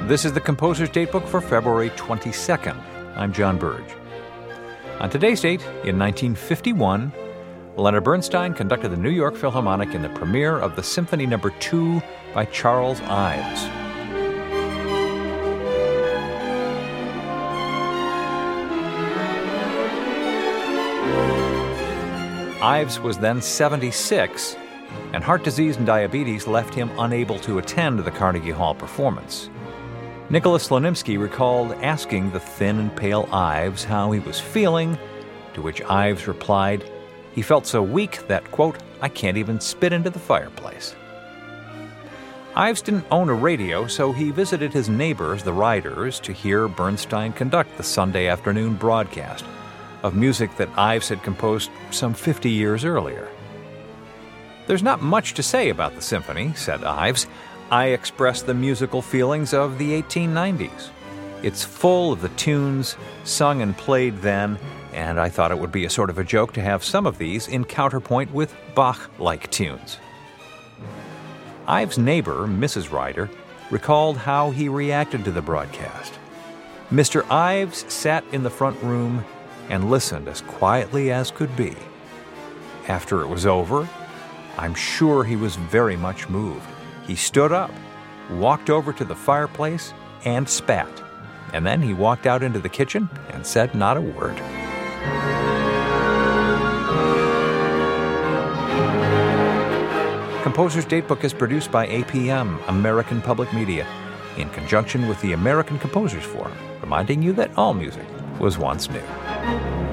This is the Composer's Datebook for February 22nd. I'm John Burge. On today's date, in 1951, Leonard Bernstein conducted the New York Philharmonic in the premiere of the Symphony No. 2 by Charles Ives. Ives was then 76, and heart disease and diabetes left him unable to attend the Carnegie Hall performance. Nicholas Slonimsky recalled asking the thin and pale Ives how he was feeling, to which Ives replied, he felt so weak that, quote, I can't even spit into the fireplace. Ives didn't own a radio, so he visited his neighbors, the Ryders, to hear Bernstein conduct the Sunday afternoon broadcast of music that Ives had composed some 50 years earlier. There's not much to say about the symphony, said Ives. I express the musical feelings of the 1890s. It's full of the tunes sung and played then, and I thought it would be a sort of a joke to have some of these in counterpoint with Bach-like tunes. Ives' neighbor, Mrs. Ryder, recalled how he reacted to the broadcast. Mr. Ives sat in the front room and listened as quietly as could be. After it was over, I'm sure he was very much moved. He stood up, walked over to the fireplace, and spat. And then he walked out into the kitchen and said not a word. Composer's Datebook is produced by APM, American Public Media, in conjunction with the American Composers Forum, reminding you that all music was once new.